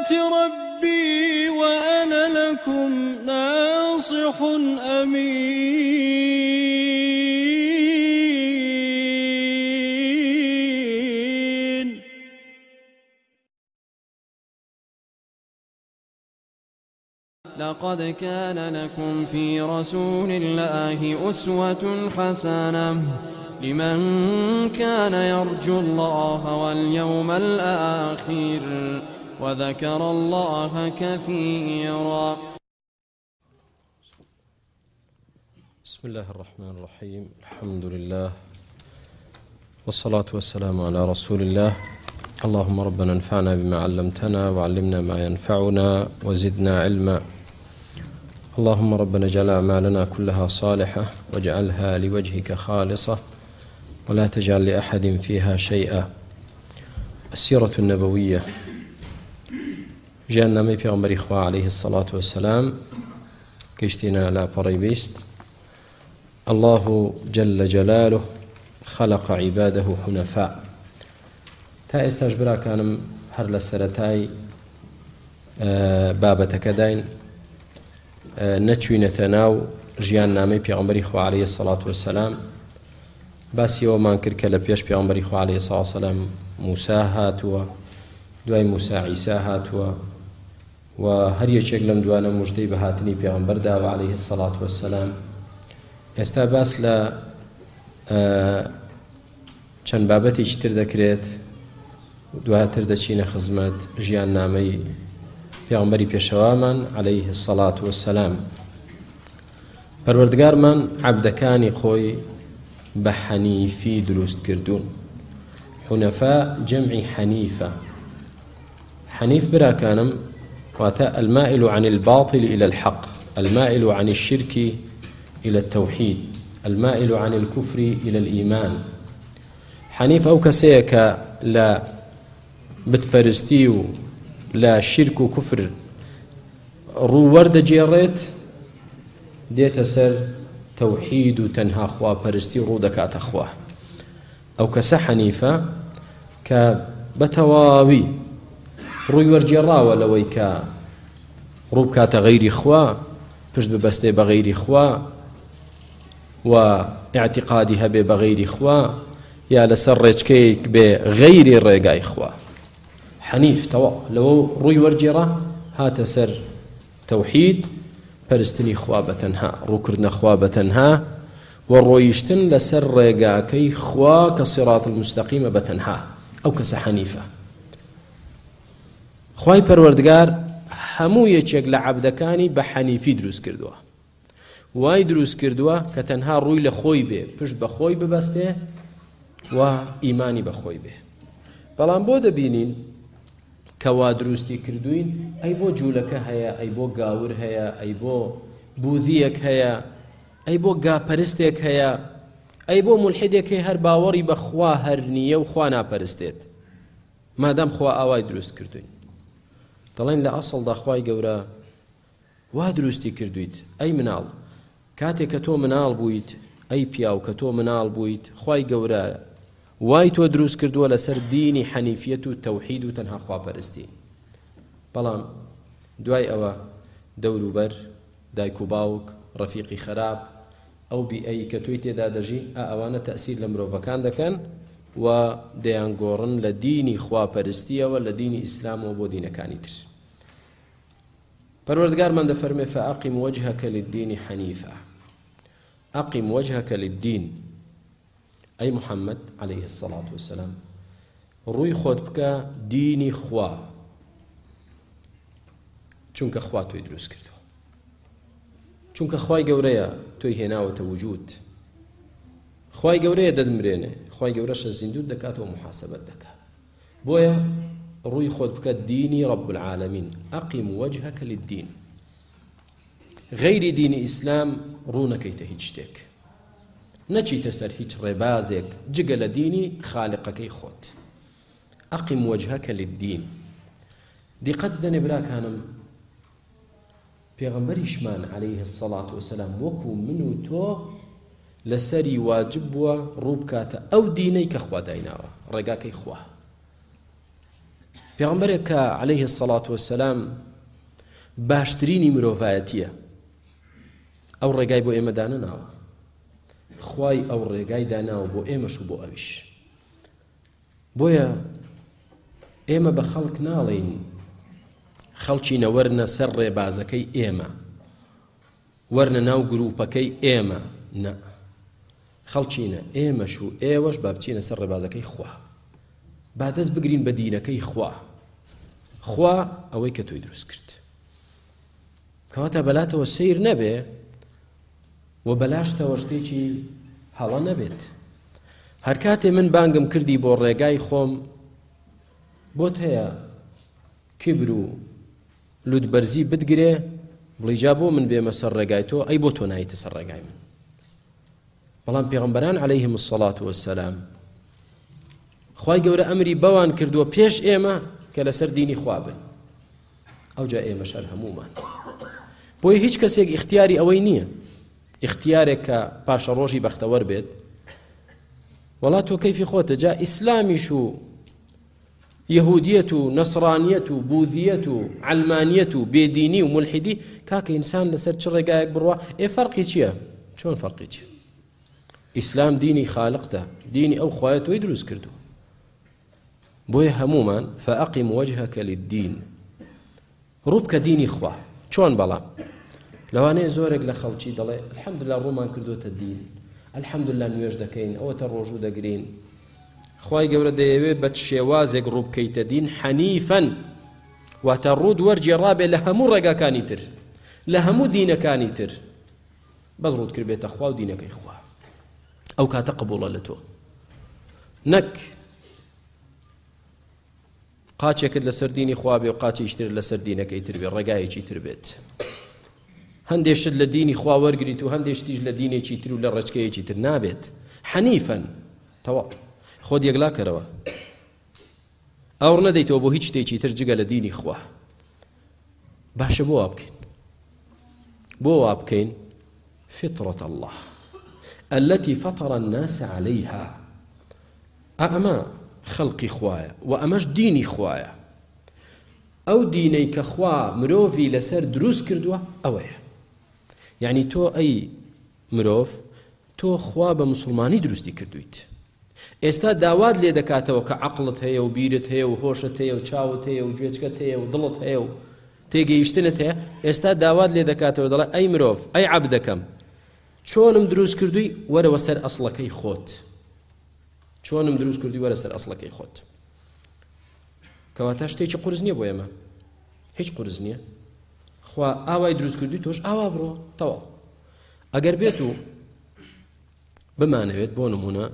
ربي وأنا لكم ناصح أمين. لقد كان لكم في رسول الله أسوة حسنة لمن كان يرجو الله واليوم الآخر وذكر الله كثيرا. بسم الله الرحمن الرحيم. الحمد لله والصلاة والسلام على رسول الله. اللهم ربنا انفعنا بما علمتنا وعلمنا ما ينفعنا وزدنا علما. اللهم ربنا اجعل أعمالنا كلها صالحة واجعلها لوجهك خالصة ولا تجعل لأحد فيها شيئا. السيرة النبوية جاءنا مي پیغمبر إخوة عليه الصلاة والسلام كشتنا لا بريبيست. الله جل جلاله خلق عباده حنفاء. تا استجبرا كانم هر لسرتاي بابتك داين نەچوینەتە ناو ژیان نامەی پێغەمبەری خوا عەلەیهی سەڵات وەسەلام. باسی ئەوەمان کرد کە لە پێش پێغەمبەری خوا عەلەیهی سەڵات وەسەلام موسا هاتووە، دوای موسا عیسا هاتووە و هەر یەکێک لەم دوانە موژدەی بە هاتنی پێغەمبەر داوە عەلەیهی سەڵات وەسەلام. ئێستا باس لە چەند بابەتێکی تر دەکرێت، دواتر دەچینە خزمەت ژیان نامەی پێغەمبەری پێشەوامان عەلەیهی السەڵات وەسەلام. پەروەردگارمان عەبدەکانی خۆی بە حەنیفی دروست کردوون. حونەفا جەمعی حەنیفە. حەنیف براکانم واتە المائل عن الباطل إلى الحق، المائل عن الشرك إلى التوحيد، المائل عن الكفر إلى الإيمان. حەنیف ئەو کەسەیە کە لە بتپەرستی و لا شرك و كفر ڕوووەردەجێڕێت دێتە سەر تەوحید و تەنها خوا پەرستی ڕوو دەکاتە خوا. ئەو کەسە حەنیفە کە بەتەواوی ڕووی وەرجێڕاوە لەوەی کە ڕوو بکاتە غەیری خوا، پشت ببەستێ بە غەیری خوا و ئیعتیقادی هەبێ بە غەیری خوا یا لەسەر ڕێچکەیەک بێ غەیری ڕێگای خوا. حەنیف تەواو لەوە ڕووی وەرجێڕا هاتە سەر تەوحید، پەرستنی خوا بەتەنها، ڕووکردنە خوا بەتەنها و ڕۆیشتن لەسەر ڕێگاکەی خوا کە سیڕات المستەقیمە بەتەنها. ئەو کەسە حەنیفە. خوای پەروەردگار هەموو یەکێک لە عەبدەکانی بە حەنیفی دروست کردووە. وای دروست کردووە کە تەنها ڕووی لە خۆی بێ، پشت بە خۆی ببەستێ و ئیمانی بە خۆی بێ. بەڵام بۆ دەبینین کەوا دروستی کردوین، ئەی بۆ جوولەکە هەیە، ئەی بۆ گاور هەیە، ئەی بۆ بوذیەک هەیە، ئەی بۆ گاپەرستێک هەیە، ئەی بۆ مولحیدێک هەیە هەر باوەڕی بە خوا هەر نییە و خوا ناپەرستێت. مادام خوا ئاوای دروست کردوین، دەڵێن لە ئەسڵدا خوای گەورە وا دروستی کردویت. ئەی مناڵ، کاتێک کە تۆ مناڵ بوویت، ئەی پیاو کە تۆ مناڵ بوویت، خوای گەورە وای تۆ دروست کردووە لەسەر دینی حەنیفیەت و تەوحید و تەنها خواپەرستی. بەڵام دوای ئەوە دەوروبەر دایک و باوک، ڕەفیقی خەراب، ئەو بیئەی کە تۆی تێدا دەژی، ئەوانە تەئسیر لە مرۆڤەکان دەکەن و دەیانگۆڕن لە دینی خواپەرستیەوە، لە دینی ئیسلامەوە بۆ دینەکانی تر. پەروەردگارمان دەفەرمێ فەئەقیم وەجهەکە للدین حەنیفە. ئەقیم وەجهەکە للدین، ئەی محەممەد عەلەیهی السەڵات وەسەلام، ڕووی خۆت بکە دینی خوا، چونکە خوا تۆی دروست کردووە، چونکە خوای گەورەیە تۆی هێناوەتە وجود. خوای گەورەیە دەدمرێنێ، خوای گەورەشە زیندوت دەکاتەوە محاسەبەت دەکات. بۆیە ڕووی خۆت بکە دینی رب العالمین. ئەقیم وەجهەکە للدین. غەیری دینی ئیسلام ڕوو نەکەیتە هیچ شتێک، نەچیتە سەر هیچ ڕێبازێک جگە لە دینی خالقەکەی خۆت. ئەقیم وەجهەکە للدین. دیقەت بدەنێ براکانم، پێغەمبەریشمان عەلەیهی السەڵات وەسەلام وەکو من و تۆ لەسەری واجب بووە ڕوو بکاتە ئەو دینەی کە خوا دایناوە، ڕێگاکەی خوا. پێغەمبەرێک کە عەلەیهی السەڵات وەسەلام باشترینی مرۆڤایەتیە ئەو ڕێگای بۆ ئێمە دانەناوە خوای ئەو ڕێگای داناوە بۆ ئێمەش و بۆ ئەویش بۆیە ئێمە بە خەڵک ناڵێین خەڵکی نەوەرنە سەر ڕێبازەکەی ئێمە وەرنە ناو گروپەکەی ئێمە نە خەڵکینە ئێمەش و ئێوەش با بچینە سەر ڕێبازەکەی خوا با دەست بگرین بە دینەکەی خوا ئەوەی کە تۆی دروست کرد کەواتە بەلاتەوە سیر نەبێ و بەلاشتەوە شتێکی هەڵە نەبێت هەر کاتێ من بانگم کردی بۆ ڕێگای خۆم بۆت هەیە کیبر و لوودبەرزی بتگرێ بڵی جا بۆ من بێمە سەر ڕێگای تۆ ئەی بۆ تۆ نایتە سەر ڕێگای من بەڵام پێغەمبەران عەلەیهیم السەڵات وەسەلام خوای گەورە ئەمری بەوان کردووە پێش ئێمە کە لەسەر دینی خوا بن ئەوجا ئێمەش هەر هەموومان بۆیە هیچ کەسێک ئیختیاری ئەوەی نییە ئیختیارێک کە پاشە ڕۆژی بەختەوەر بێت وەڵا تۆ کەیفی خۆتە جا ئیسلامیش و یەهودیەت و نەسڕانیەت و بوذیەت و عەلمانیەت و بێدینی و مولحیدی کاکە ئینسان لەسەر چ ڕێگایەک بڕوا فەرقی چییە؟ چۆن فەرقی چییە؟ ئیسلام دینی خالقتە دینی ئەو خوایە تۆی دروست کردو بۆیە هەمومان فەئەقیم وەجهەکە للدین ڕووبکە دینی خوا چۆن بەڵام لەوانەیە زۆرێک لە خەڵکی دەڵێ الحەمدوللا ڕوومان کردوتە دین الحەمدوللا نوێژ دەکەین ئەوەتە ڕۆژوو دەگرین خوای گەورە دەیەوێت بە شێوازێک ڕوو بکەیتە دین حەنیفەن واتە ڕوود وەرجێڕابێ لە هەموو ڕێگاکانی تر لە هەموو دینەکانی تر بەس ڕوود کردبێتە خوا و دینەکەی خوا ئەو کاتە قبوڵە لە تۆ نەک قاچێکت لەسەر دینی خوا بێ و قاچێکتر لەسەر دینەکەی تر بێ ڕێگایەکی تر بێت هەندێشت لە دینی خوا وەرگریت و هەندێشتیش لە دینێکی تر و لە ڕێچکەیەکی تر نابێت حەنیفەن تەواو خۆت یەکلا کەرەوە ئەوڕ نەدەیتەوە بۆ هیچ شتێکی تر جگە لە دینی خوا باشە بۆ وا بکەین بۆ وا بکەین فطرة الله التي فطر الناس عليها ئەمە خەڵقی خوایە و ئەمەش دینی خوایە ئەو دینەی کە خوا مرۆڤی لەسەر دروست کردووە ئەوەیە یعنی تۆ ئەی مرۆڤ تۆ خوا بە موسڵمانی دروستی کردویت ئێستا داوات لێ دەکاتەوە کە عەقڵت هەیە و بیرت هەیە و هۆشت هەیە و چاوت هەیە و گوێچکت هەیە و دڵت هەیە و تێگەیشتنت هەیە ئێستا داوات لێ دەکاتەوە دەڵێ ئەی مرۆڤ ئەی عەبدەکەم چۆنم دروست کردووی وەرەوە سەر ئەسڵەکەی خۆت چۆنم دروست کردووی وەرە سەر ئەسڵەکەی خۆت کەواتە شتێکی قورس نییە بۆ ئێمە هیچ قورس نییە خوا ئاوای دروست کردووی تۆش ئاوا بڕۆ تەواو ئەگەر بێت و بمانەوێت بۆ نمونە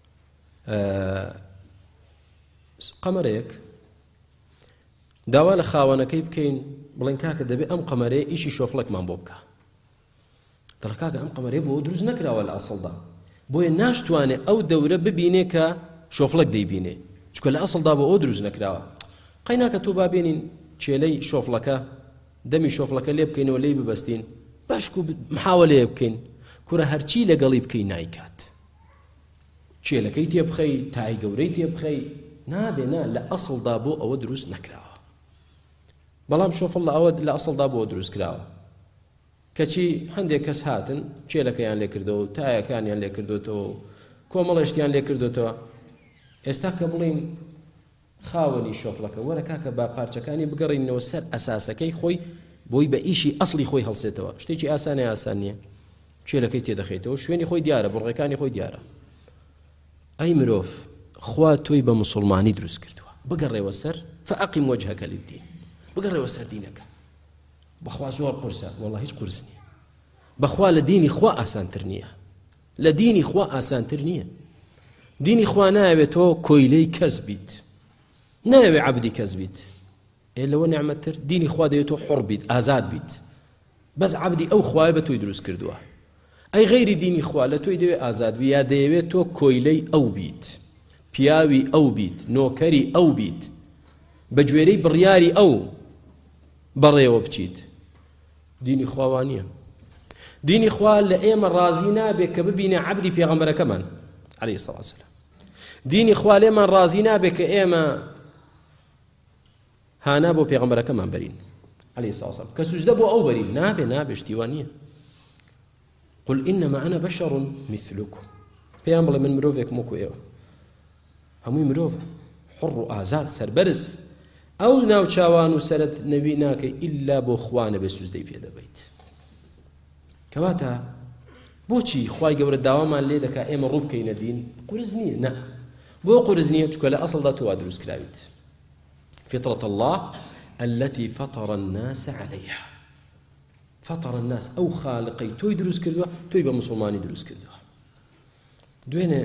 قەمەرەیەک داوا لە خاوەنەکەی بکەین بڵێن کاکە دەبێت ئەم قەمەرەیە ئیشی شۆفڵێکمان بۆ بکە دەڵێ کاکە ئەم قەمەرەیە بۆ دروست نەکراوە لە ئەسڵدا بۆیە ناشتوانێت ئەو دەورە ببینێ کە شۆفڵێک دەیبینێ چکە لە ئەسڵدا بۆ ئەو دروست نەکراوە قەیناکە تۆ بابێنین چێلەی شۆفڵەکە دەمی شۆفڵەکە لێ بکەینەوە لێی ببەستین باشکو محاوەلەیە بکەین کورە هەرچی لەگەڵی بکەی نایکات چێلەکەی تێ بخەی تای گەورەی تێ بخەی نابێ نا لە ئەسڵدا بۆ ئەوە دروست نەکراوە بەڵام شۆفڵ لە ئەسڵدا بۆ دروست کراوە کەچی هەندێک کەس هاتن چێلەکەیان لێ کردەوە تایەکانیان لێ کردوتەوە کۆمەڵەشتیان لێ کردوتەوە ئێستا کە بڵین خاوەنی شۆفڵەکە وەرە کاکە با پارچەکانی بگەڕینەوە سەر ئەساسەکەی خۆی بۆی بە ئیشی ئەسڵی خۆی هەڵسێتەوە شتێکی ئاسانە ئاسان نییە چێلەکەی تێدەخێتەوە شوێنی خۆی دیارە بڕڕێکانی خۆی دیارە ئەی مرۆڤ خوا تۆی بە موسڵمانی دروست کردووە بگەڕێوە سەر فەئەقیم وەجهەکە للدین بگەڕێوە سەر دینەکە بەخوا زۆر قورسە وەڵڵا هیچ قورس نییە بەخوا لە دینی خوا ئاسانتر نییە لە دینی خوا ئاسانتر نییە دینی خوا ناوێت تۆ کۆیلەی کەس بیت ناوێ عەبدی کەس بیت لەوە نعمەتتر دینی خوا دەوێت تۆ حوڕ بیت ئازاد بیت بەس عەبدی ئەو خوایە بە تۆی دروست کردووە ئەی غەیری دینی خوا لە تۆی دەوێت ئازاد بی یا دەیەوێت تۆ کۆیلەی ئەو بیت پیاوی ئەو بیت نۆکەری ئەو بیت بە گوێرەی بڕیاری ئەو بەڕێوە بچیت دینی خواوانیە دینی خوا لە ئێمە ڕازی نابێت کە ببینێ عەبدی پێغەمبەرەکەمان عەلەیهی سەڵاتو وەسەلام دینی خوا لێمان ڕازی نابێت کە ئێمە هانا بۆ پێغەمبەرەکەمان بەرین عليه الصلاة والسلام کە سوجدە بۆ ئەو بەرین نابێ شتیوان نییە قل إنما أنا بشر مثلكم پێیان بڵێ من مرۆڤێکم وەکو ئێوە هەمووی مرۆڤە حڕ و ئازاد سەربەرز ئەو ناوچاوان و سەرت نەوی ناکەی ئیلا بۆ خوانە بێ سوزدەی پێ دەبیت کەواتە بۆچی خوای گەورە داوامان لێ دەکا ئێمە ڕوو بکەینە دین قورس نییە نە بۆ قورس نییە چونکە لە ئەسڵدا تۆ وا دروست کراویت فطرة الله التي فطر الناس عليها فطر الناس أو خالقي توي دروست کردووە توی بە مسلمانی دروست کردووە دوێنێ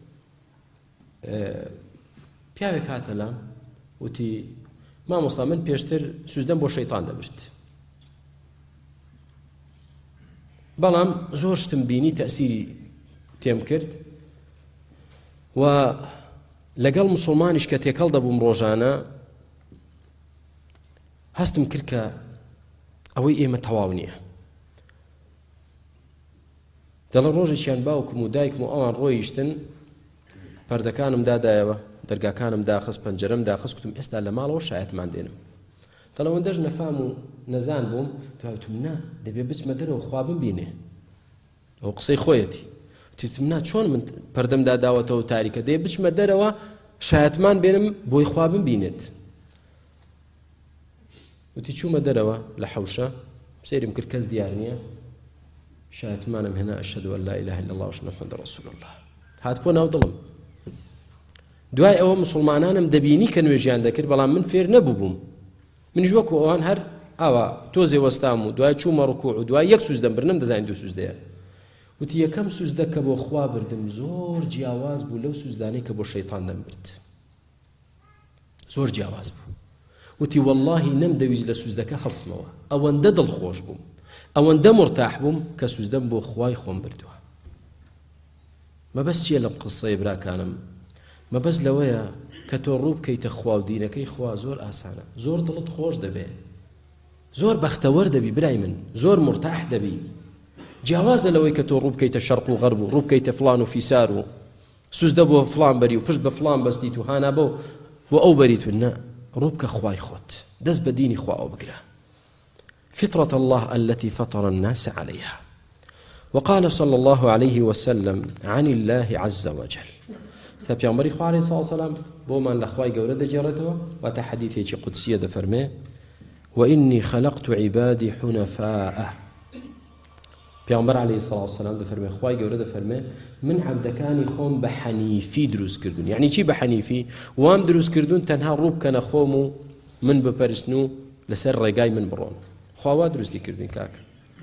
پیاوێک هاتە لام وتی مامۆستا من پێشتر سوزدەم بۆ شەیطان دەبرد بەڵام زۆر شتم بینی تەسیری تێم کرد و لەگەڵ مسلمانیش کە تێکەڵ دەبووم ڕۆژانە هەستم کرد کە ئەوەی ئێمە تەواو نییە دەڵە ڕۆژێکیان باوکم و دایکم و ئەوان ڕۆیشتن پەردەکانم دادایەوە دەرگاکانم داخست پەنجەرەم داخست کوتم ئێستا لە ماڵەوە شایەتمان دێنم دەڵەوەندەش نەفام و نەزان بووم دواتم نا دەبێ بچمە دەرەوە خوا بمبینێ ئەو قسەی خۆیەتی وتیتم نا چۆن من پەردەمدا داوەتەوە تاریکە دەیە بچمە دەرەوە شایەتمان بێنم بۆی خوا بمبینێت وتی چوومە دەرەوە لە حەوشە سێرم کرد کەس دیار نییە شایەتمانم هێنا ئەشهەدو ئەن لا ئیلاهە ئیلا الله وەشهەدە محەممەدەن ڕەسوول الله هات بۆ ناو دڵم دوای ئەوە مسلمانانم دەبینی کە نوێژیان دەکرد بەڵام من فێر نەبووبووم منیش وەکو ئەوان هەر ئاوا تۆزێ وەستام و دوای چوومە ڕکوع و دوای یەک سوزدەم برنم دەزانین دوو سوزدەیە وتی یەکەم سوزدە کە بۆ خوا بردم زۆر جیاواز بوو لەو سوزدانەی کە بۆ شەیطان دەمبرد زۆر جیاواز بوو وتی واللهی نەمدەویست لە سوزدەکە هەڵسمەوە ئەوەندە دڵخۆش بووم ئەوەندە مرتاح بووم کە سوزدەم بۆ خوای خۆم بردووە مەبەست چییە لەم قسەی براکانم مەبەست لەوەیە کە تۆ ڕوو بکەیتە خوا و دینەکەی خوا زۆر ئاسانە زۆر دڵت خۆش دەبێ زۆر بەختەوەر دەبی برای من زۆر مرتاح دەبی جیاوازە لەوەی کە تۆ ڕوو بکەیتە شەرق و غەرب و ڕوو بکەیتە فڵان و فیسار و سوزدە بۆ فڵان بەری و پشت بە فڵان بەستیت و هانا بۆ ئەو بەریت و نە ڕوو بکە خوای خۆت دەست بە دینی خواوە بگرە فطرة الله التي فطر الناس عليها وقال صلى الله عليه وسلم عن الله عز وجل پیامبری خوا علیه الصلاة والسلام بۆمان لە خوای گەورە دەجێڕێتەوە واتە حەدیثێکی قودسیە دەفەرمێ وإني خلقت عبادي حنفاء پیامبر علیه الصلاة والسلام دەفەرمێ خوای گەورە دەفەرمێ من عەبدەکانی خۆم بە حەنیفی دروست کردوون یعنی چی بە حەنیفی وام دروست کردوون تەنها ڕوو بکەنە خۆم و من بپەرستن و لەسەر ڕێگای من بڕۆن خواوا دروستی کردوین کاکە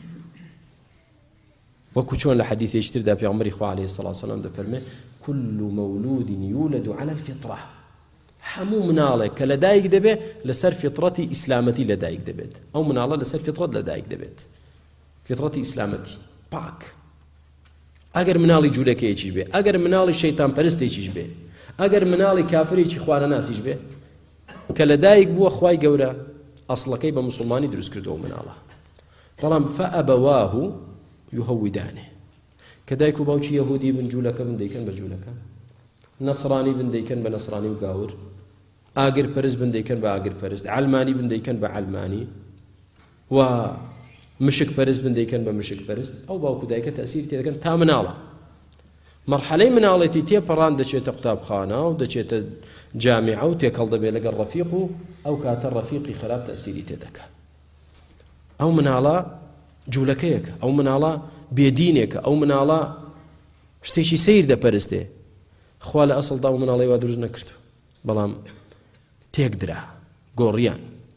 وەکو چۆن لە حەدیثێکی تردا پیامبەری خوا علیه الصلاة والسلام دەفەرمێ كل مولود يولد على الفطرة هەموو مناڵێک کە لەدایک دەبێت لەسەر فطرەتی ئیسلامەتی لەدایک دەبێت ئەو مناڵە لەسەر فطرەت لەدایک دەبێت فطرەتی ئیسلامەتی پاک ئەگەر مناڵی جوولەکەیەکیش بێ ئەگەر مناڵی شەیتان پەرستێکیش بێ ئەگەر مناڵی کافرێکی خوارەناسیش بێ کە لەدایک بووە خوای گەورە ئەسڵەکەی بە مسلمانی دروست کردەوە مناڵە بەڵام فەئەبەواه یوهەویدانێ کە دایک و باوکی یەهودی بن جوولەکە بن دەیکەن بە جوولەکە نەسڕانی بن دەیکەن بە نەسڕانی و گاور ئاگر پەرست بن دەیکەن بە ئاگر پەرست عەلمانی بن دەیکەن بە عەلمانی و مشک پەرست بن دەیکەن بە مشک پەرست ئەو باوکو دایکە تەسیری تێ دەکەن تا مناڵە مەرحەلەی مناڵێتی تێپەڕان دەچێتە قوتابخانە و دەچێتە جامیعە و تێکەڵ دەبێت لەگەڵ ڕەفیق و ئەو کاتە ڕەفیقی خراپ تەسیری تێ دەکات ئەو مناڵە جوولەکەیەکە ئەو مناڵە بێدینێکە ئەو مناڵە شتێکی سیر دەپەرستێ خوا لە ئەسڵدا و مناڵی وا دروست نەکردو بەڵام تێک درا گۆڕیان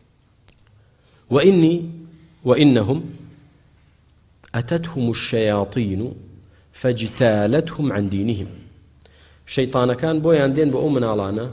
وإنهم أتتهم الشياطين فاجتالتهم عن دينهم شيطان كان بويان دين بأو مناڵانە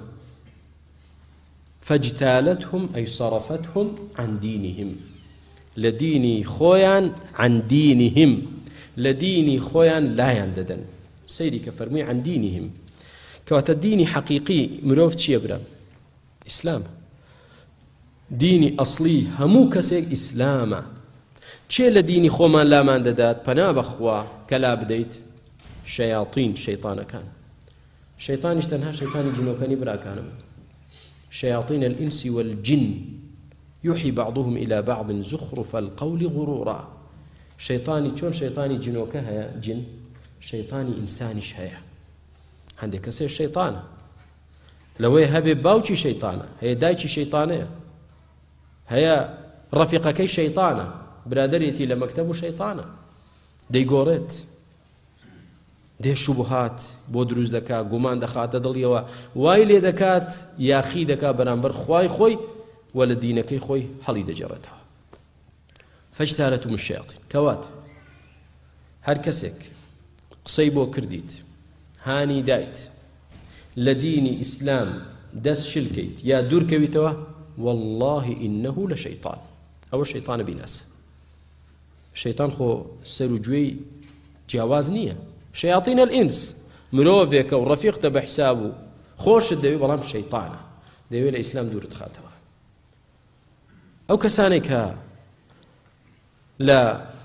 فاجتالتهم أي صرفتهم عن دينهم لديني خويان عن دينهم لديني خويان لا ينددن سيدي كفرمي عن دينهم كواتا ديني حقيقي مروفت شي برا إسلام ديني أصلي همو كسيك إسلاما چه لديني خوما لا من ددات پنا بخوا كلا بديت شياطين شيطان كان شيطان اشتنها شيطان جنوكاني برا كانم شياطين الإنس والجن يوحي بعضهم إلى بعض زخرف القول غرورا شيطاني چۆن شيطاني جنۆکە هەیە جن شيطاني ئینسانیش هەیە هەندێک کەسێ شەیطانە لەوەی هەبێ باوکی شەیطانە هەیە دایکی شەیطانەیە هەیە ڕەفیقەکەی شەیطانە برادەرێتی لە مەکتەب و شەیطانە دەیگۆڕێت دێ شوبهات بۆ دروست دەکات گومان دەخاتە دڵیەوە وای لێ دەکات یاخی دەکات بەرامبەر خوای خۆی و لە دینەکەی خۆی هەڵی دەجێڕێتەوە فەجتالەتهم الشەیاطین کەواتە هەر کەسێک قسەی بۆ کردیت هانی دایت لە دینی ئیسلام دەست شلکەیت یا دوورکەویتەوە والله إنه لشيطان ئەوە شەیطانە بیناسە شەیطان خۆ سەر و گوێی جیاواز نییە شياطين الإنس مرۆڤێکە و ڕەفیقتە بە حساب و خۆشت دەوێت بەڵام شەیطانە دەوێت لە ئیسلام دوورت خاتەوە ئەو کەسانێک کە لە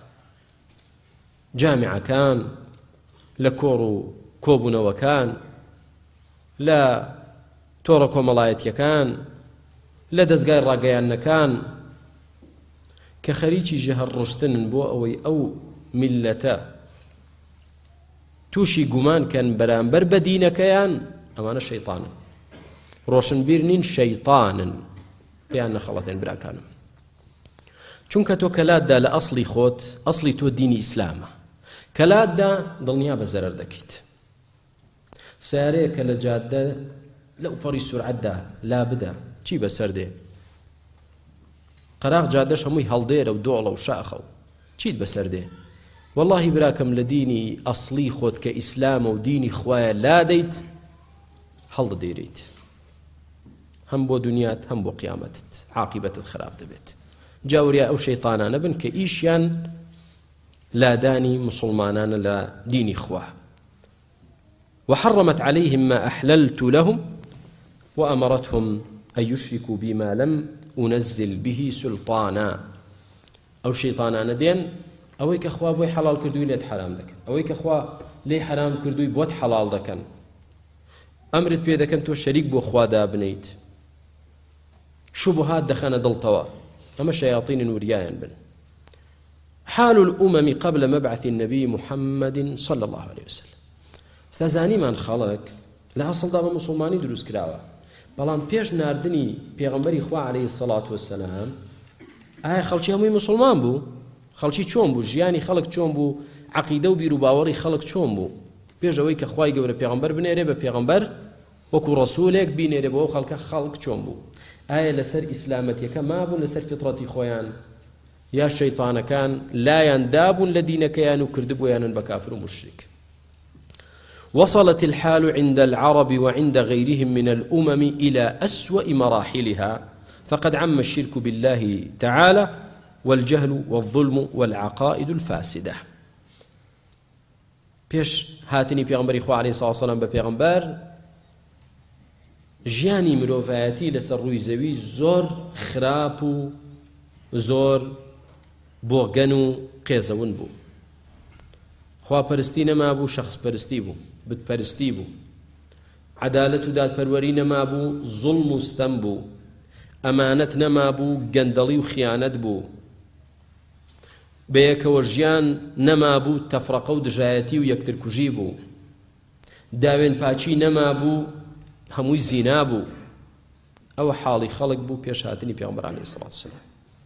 جامعەکان لە کۆڕ و کۆبوونەوەکان لە تۆڕە کۆمەڵایەتیەکان لە دەستگای ڕاگەیاندنەکان کە خەریکی ژەهر ڕشتنن بۆ ئەوەی ئەو میلەتە تووشی گومانکەن بەرامبەر بە دینەکەیان ئەوانە شەیطانن ڕۆشنبیر نین شەیطانن پێیان نەخەڵەتێن براکانم چونکە تۆ کەلاتدا لە ئەسڵی خۆت ئەسڵی تۆ دینی ئیسلامە کەلاتدا دڵنیا بە زەرەر دەکەیت سیارەیە کە لە جادە لەو پەڕی سورعەتدا لا بدە چی بەسەر دێ قەراغ جادەش هەمووی هەڵدێرە و دۆڵە و شاخە و چیت بەسەر دێ واللهی براکەم لە دینی ئەسڵی خۆت کە ئیسلامە و دینی خوایە لا دەیت هەڵدەدێریت هەم بۆ دنیات هەم بۆ قیامەتت عاقیبەتت خراپ دەبێت جاوریا ئەو شەیطانانە بن کە ئیشیان لادانی مسلمانانە لە دینی خوا وحرمت عليهم ما أحللت لهم وأمرتهم أن يشركوا بما لم أنزل به سلطانا أو شيطانان دين أويك أخوا بوي حلال كردوي ليت حرام دكن أويك أخوا لي حرام كردوي بوت حلال دكن أمرت بيدا كنتو شريك بو أخوا دا بنيت شبهات دخنا دلطوا أما شياطين وريايا بن حال الأمم قبل مبعث النبي محمد صلى الله عليه وسلم استازانی من خەڵک لە ئەسڵدا بە مسلمانی دروست کراوە بەڵام پێش ناردنی پێغەمبەری خوا عەلەیهی سەڵات وەسەلام ئایا خەڵکی هەمووی مسلمان بوو خەڵکی چۆن بوو ژیانی خەڵک چۆن بوو عەقیدە و بیر و باوەڕی خەڵک چۆن بوو پێش ئەوەی کە خوای گەورە پێغەمبەر بنێرێ بە پێغەمبەر وەکو ڕەسوولێک بینێرێ بۆ ئەو خەڵکە خەڵک چۆن بوو ئایا لەسەر ئیسلامەتیەکە مابوون لەسەر فیتڕەتی خۆیان یا شەیطانەکان لایان دابوون لە دینەکەیان و کردبوویانن بە کافر و مشریک وصلت الحال عند العرب وعند غيرهم من الأمم إلى أسوأ مراحلها فقد عم الشرك بالله تعالى والجهل والظلم والعقائد الفاسدة پیش هاتنی پیغمبری خوا علیه الصلاة والسلام بە پیغمبر ژیانی مرۆڤایەتی لەسەر ڕووی زەوی زۆر خراپ و زۆر بۆگەن و قێزەون بوو خواپەرستی نەما بوو شەخص پەرستی بوو بتپەرستی بوو عەدالەت و دادپەروەری نەما بوو زوڵم و ستەم بوو ئەمانەت نەما بوو گەندەڵی و خیانەت بوو بەیەکەوە ژیان نەما بوو تەفرەقە و دژایەتی و یەکترکوژی بوو داوێن پاچی نەما بوو هەمووی زینا بوو ئەوە حاڵی خەڵک بوو پێش هاتنی پێغەمبەر عەلەیهی سەڵات وسەلام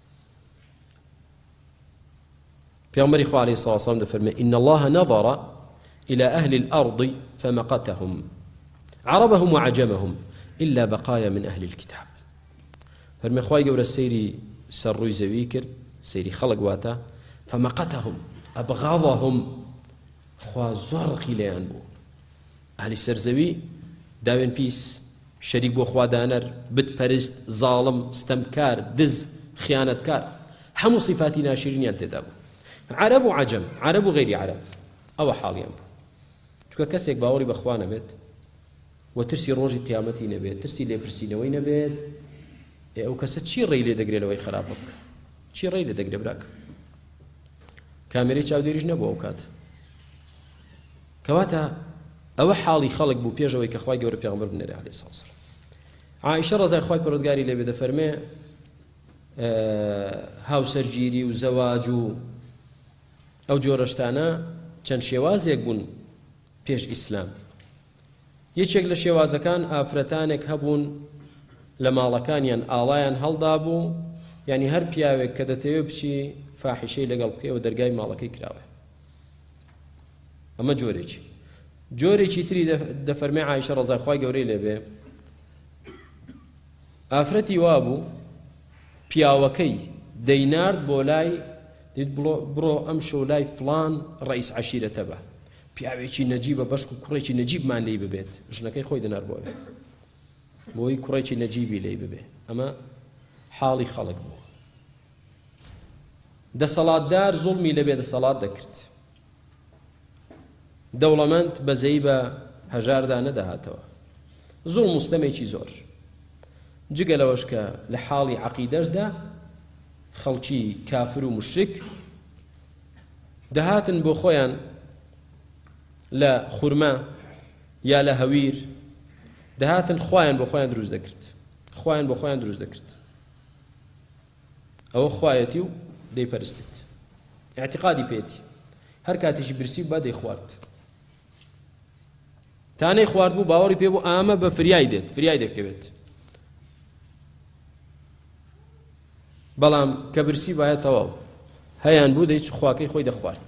پیغمبر خوا علیه الصلاة والسلام دفرمي إن الله نظر إلى أهل الأرض فمقتهم عربهم وعجمهم إلا بقايا من أهل الكتاب فرمي خواهي قول السيري سروي زوي كرد سيري خلق واتا فمقتهم أبغضهم خوا زرقي ليان بو أهل السرزوي داوين بيس شريك بو خوا دانر بتپرست ظالم استمكار دز خيانتكار همو صفاتي ناشرين ينتدابو عرب و عجم عرب و غیری عرب ئەوە حاڵیان بوو چونکە کەسێک باوەڕی بەخوا نەبێت و ترسی ڕۆژی قیامەتی نەبێت ترسی لێپرسینەوەی نەبێت ئەو کەسە چی ڕێی لێ دەگرێت لەوەی خراپە بکە چی ڕێی لێ دەگرێت براکە کامێرەی چاودێریش نەبوو ئەو کات کەواتە ئەوە حاڵی خەڵک بوو پێشەوەی کە خوای گەورە پێغەمبەر بنێرێ عەلەیهی سەڵات وسەلام عائشە ڕەزای خۆی پەروەردگاری لێ بێ دەفەرمێ هاوسەرگیری و زەواج و ئەو جۆرەشتانە چەند شێوازێک بوون پێش ئیسلام. یەکێک لە شێوازەکان ئافرەتانێک هەبوون لە ماڵەکانیان ئاڵایان هەڵدا بوو، یعنی هەر پیاوێک کە دەتەوێت بچی فاحیشەی لەگەڵ بکەوە دەرگای ماڵەکەی کراوە. ئەمە جۆرێکی تری دەفەرمێ عایشە ڕەزای خوای گەورەی لێ بێ ئافرەتی وا بوو پیاوەکەی دەینارد بۆ لای بڕۆ ئەم شەو لای فڵان ڕئیس عەشیرەتە بە، پیاوێکی نەجیبە بەشک و کوڕێکی نەجیبمان لێی ببێت، ژنەکەی خۆی دەنار بۆیە بۆی کوڕێکی نەجیبی لێی ببێ. ئەمە حاڵی خەڵک بوو. دەسەڵاتدار زوڵمی لەبێ دەسەڵات دەکرد، دەوڵەمەند بەزەی بە هەژاردا نەدەهاتەوە، زوڵ مستەمێکی زۆر. جگە لەوەش کە لە حاڵی عەقیدەشدا خەڵکی کافر و مشرک دەهاتن بۆ خۆیان لە خورما یا لە هەویر، دەهاتن خوایان بۆ خۆیان دروست دەکرد، ئەوە خوایەتی و دەیپەرستێت، اعتقادی پێێتی، هەر کاتێکی برسی با دەیخوارد، تانەی خوارد بوو باوەڕی پێ بوو ئامە بە فریای دەکەوێت، بەڵام کە برسی باە تەواو هەیان بوو دەیچ خواکەی خۆی دەخوارد.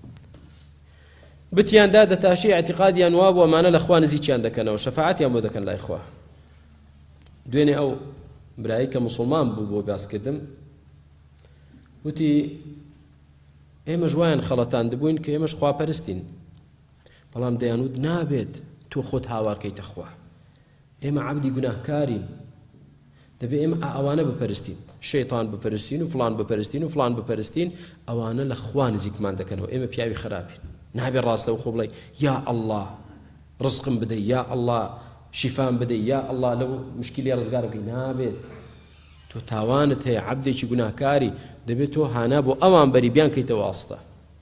بتیاندا دەتاشی اعتقادیان وا بوو ئەمانە لە خوا نزیکیان دەکەنەوە، شەفاعەتیان بۆ دەکەن لای خوا. دوێنێ ئەو برایی کە موسڵمان بوو بۆ باسکردم وتی ئێمە ژوایان خەڵەتان دەبووین کە ئێمەش خواپەرستین، بەڵام دەیانوت نابێت تۆ خۆت هاوارکەیتە خوا، ئێمە عەبدی گوناهکارین، دەبێ ئێمە ئەوانە بپەرستین، شەیطان بپەرستین و فڵان بپەرستین، ئەوانە لە خوا نزیکمان دەکەنەوە، ئێمە پیاوی خراپین، نابێت ڕاستەوە خۆ بڵێ یا ئەڵڵا ڕزقم بدەی، یا ئەڵڵا شیفام بدەی، یا ئەڵڵا لەو مشکلی ڕزگار بکەی، نابێت. تۆ تاوانت هەیە، عەبدێکی گوناهکاری، دەبێت تۆ هانا بۆ ئەوان بەری بیان کەیتەوە ئاستە.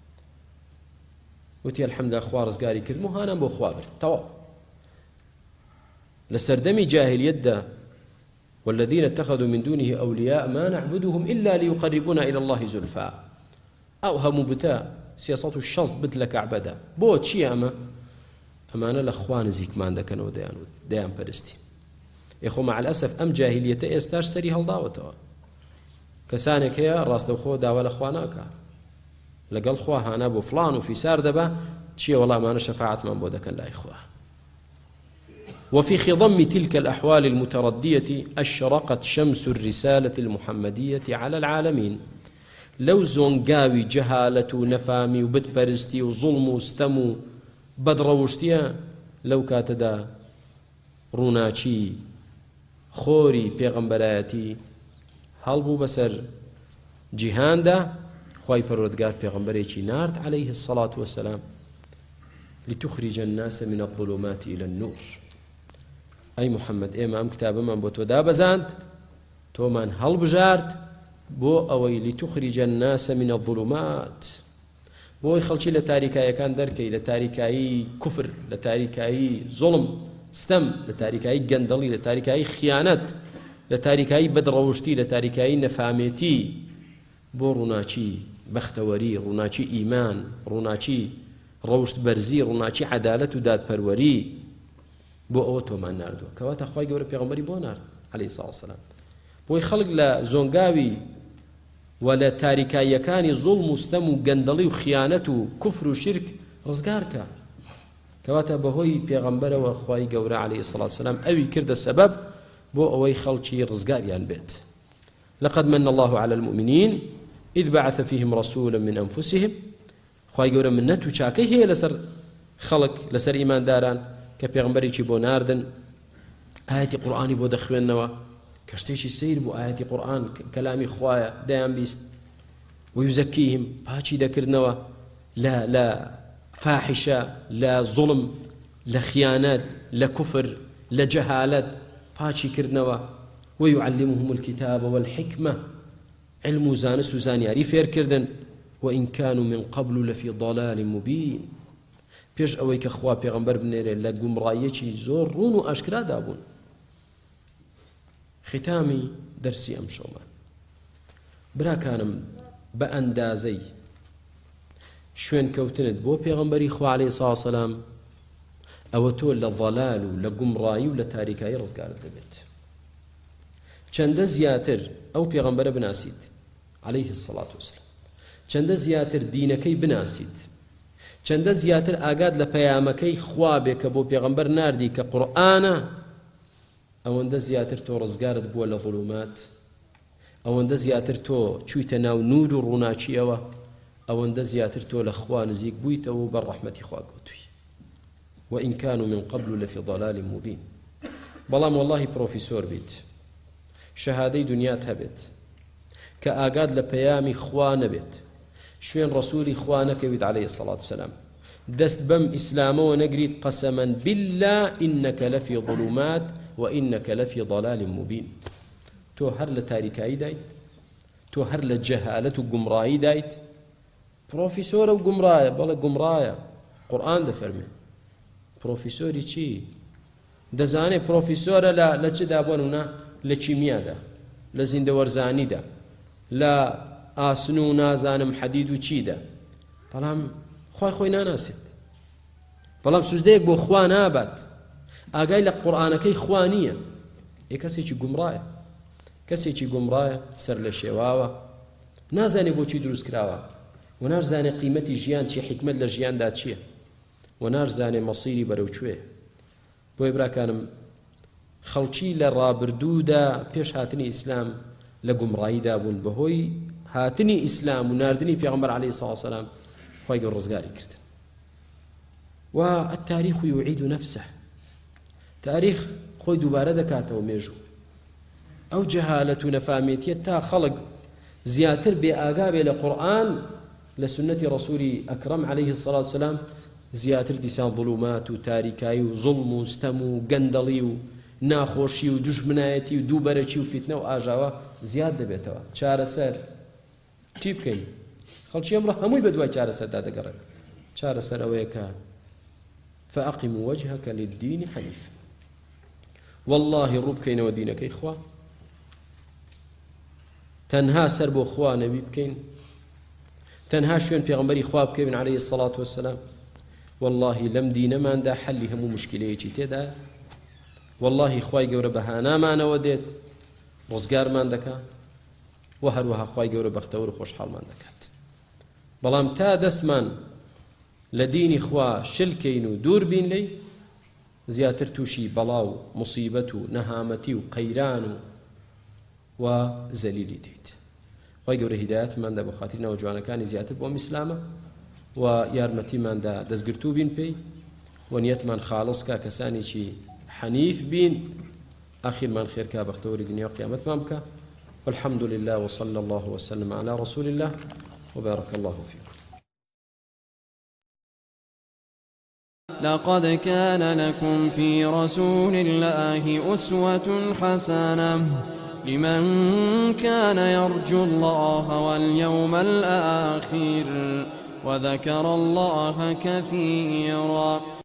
وتی الحەمدلله خوا ڕزگاری کردم و هانام بۆ خوا برد، تەواو. لە سەردەمی جاهلیەتدا والذين اتخذوا من دونه أولياء ما نعبدهم إلا ليقربونا إلى الله زلفى، أو هم بتا سياسات الشص بدلك عبدا بو تشي أمانة لأخوان زيك ما عندك أنا ديان برستي يخو. مع الأسف أم جاهلية إستاش سري هالضاوتها كسانك يا راس دخو داول أخواناك لقل خواه أنا أبو فلان وفي سار دبا تشي والله ما أنا شفاعت من بودك لا إخواه. وفي خضم تلك الأحوال المتردية أشرقت شمس الرسالة المحمدية على العالمين. لو زونقاوي جهالة نفامي وبتبرستي وظلم واستمو بدروشتيا لو كاتدا روناچي خوري پیغمبرایتی هەڵبوو بەسەر جیهاندا، خوای پەروەردگار پێغەمبەرێکی نارد عليه الصلاة والسلام لتخرج الناس من الظلمات إلى النور. أي محمد ئێمە ئەم کتابەمان بۆ تۆ دابەزاند، تۆمان هەڵبژارد بۆ ئەوەی لتخرج الناس من الظلمات، بۆی خەڵکی لە تاریکایەکان دەرکەی، لە تاریکایی کوفر، لە تاریکایی زوڵم ستەم، لە تاریکایی گەندەڵی، لە تاریکایی خیانەت، لە تاریکایی بەدڕەوشتی، لە تاریکایی نەفامێتی بۆ ڕووناچی بەختەوەری، ڕووناچی ئیمان، ڕووناچی ڕەوشت بەرزی، ڕووناچی عەدالەت و دادپەروەری، بۆ ئەوە تۆمان ناردووە. کەواتە خوای گەورە پێغەمبەری بۆ نارد عەلەیهی السڵاة وەسەلام بۆی خەڵک لە زۆنگاوی و لە تاریکاییەکانی زوڵم و ستەم و گەندەڵی و خیانەت و کوفر و شرک ڕزگارکە. کەواتە بەهۆی پێغەمبەرەوە خوای گەورە عەلەیهی السڵاة وەسەلام ئەوی کردە سەبەب بۆ ئەوەی خەڵکی ڕزگاریان بێت. لقد من الله على المؤمنين إذ بعث فيهم رسولا من أنفسهم. خوای گەورە منەت و چاکەی هەیە لەسەر خەڵک، لەسەر ئیمانداران کە پێغەمبەرێکی بۆ ناردن، ئاەتی قورئانی بۆ دەخوێننەوە، کە شتێکی سیر بوو، ئاەتی قورئان کەلامی خوایە، دەیان بیست ويزكيهم پاچی دەکردنەوە لە فاحشە، لە زوڵم، لە خیانەت، لە کوفر، لە جەهالەت پاچی کردنەوە. ويعلمهم الكتاب والحكمة، علم و زانست و زانیاری فێرکردن. وإن كانوا من قبل لفي ضلال مبين، پێش ئەوەی کە خوا پێغەمبەر بنێرێ لە گومڕاییەکی زۆر ڕوون و ئاشکرادا بوون. ختامی دەرسی ئەم شۆمان براکانم بە ئەندازەی شوێنکەوتنت بۆ پێغەمبەری خوا عەلەیهی سڵاو وسەلام ئەوە تۆ لە ضەلال و لە گومڕایی و لە تاریکایی ڕزگارت دەبێت چەندە زیاتر ئەو پێغەمبەرە بناسیت عەلەیهی السەڵات وەسەلام چەندە زیاتر دینەکەی بناسیت چەندە زیاتر ئاگات لە پەیامەکەی خوا بێ کە بۆ پێغەمبەر ناردی کە قورئانە ئەوەندە زیاتر تۆ ڕزگارت بووە لە ظولومات ئەوەندە زیاتر تۆ چوویتە ناو نور و ڕووناچیەوە ئەوەندە زیاتر تۆ لە خوا نزیک بوویتەوە و بەر ڕەحمەتی خوا گەوتووی وإن كانوا من قبل لفي ضلال مبين بەڵام والله پرۆفیسۆر بیت شەهادەی دنیات هەبێت کە ئاگاد لە پەیامی خوا نەبێت شوێن ڕەسوولی خوا نەکەویت عەلەیهی السەڵات وسەلام دەست بەم ئیسلامەوە نەگریت قەسەمەن بالله إنك لفي ظلمات وإنك لفي ضلال مبين تۆ هەر لە تاریکایی دایت تۆ هەر لە جەهالەت و گومڕایی دایت پرۆفیسۆرە و گومڕایە بەڵێ گومڕایە قورئان دەفەرمێ پرۆفیسۆری چی دەزانێت پرۆفیسۆرە لە چدا بۆ نمونە لە کیمیادا لە زیندەوەرزانیدا لە ئاسن و نازانم حەدید و چیدا بەڵام خوای خۆی ناناسێت بەڵام سوزدەیەک بۆ خوا نابات ئاگای لە قورئانەکەی خوا نییە کەسێکی گومڕایە کەسێکی گومڕایە سەر لە شێواوە نازانێ بۆچی دروست کراوە و نازانێ قیمەتی ژیان چی حکمت لە ژیاندا چییە و نازانێ مەسیری بەرەو کوێ بۆیە براکانم خەڵکی لە ڕابردوودا پێش هاتنی ئیسلام لە گومڕاییدا بوون بەهۆی هاتنی ئیسلام و ناردنی پێغەمبەر عەلەیهی سڵاو وسەلام خۆی گەور ڕزگاری کرد و التاریخ يعيد نفسه تاریخ خۆی دووبارە دەکاتەوە مێژوو ئەو جەهالەت و نەفامێتیە تا خەڵک زیاتر بێ ئاگا بێ لە قورئان لە سنەتی ڕەسوولی ئەکرەم عەلەیهی السەڵات وسەلام زیاتر دیسان ظلومات و تاریکایی و زوڵم و ستەم و گەندەڵی و ناخۆشی و دوژمنایەتی و دووبەرەکی و فیتنە و ئاژاوە زیاد دەبێتەوە چارەسەر چی بکەین خەڵکی ئەمڕۆ هەمووی بە دوای چارەسەردا دەگەڕێن چارەسەر ئەوەیە کە فأقم وجهك للدين حنيف والله ڕووبکەینەوە دینەکەی خوا تەنها سەر بۆ خوا نەبی بکەین تەنها شوێن پێغەمبەری خوا بکەین عەلەیهی السەڵات وەسەلام والله لەم دینەماندا حەلی هەموو مشکلەیەکی تێدا والله خوای گەورە بەهانامانەوە دێت ڕزگارمان دەکات و هەروەها خوای گەورە بەختەوەر و خۆشحاڵمان دەکات بەڵام تا دەستمان لە دینی خوا شلکەین و دوور بین لێی زیاتر تووشی بەڵا و موسیبەت و نەهامەتی و قەیران و زەلیلی دیت خوای گەورە هیدایەتماندا بە خاتری ناوجوانەکانی زیاتر بۆم ئیسلامە و یارمەتیماندا دەستگرتوو بین پێی و نیەتمان خاڵص کا کەسانێکی حەنیف بین ئاخیرمان خێرکا بەختەوەری دنیا و قیامەتمان بکە والحمد لله وصلى الله وسلم على رسول الله وبارك الله فيكم لقد كان لكم في رسول الله أسوة حسنة لمن كان يرجو الله واليوم الآخر وذكر الله كثيرا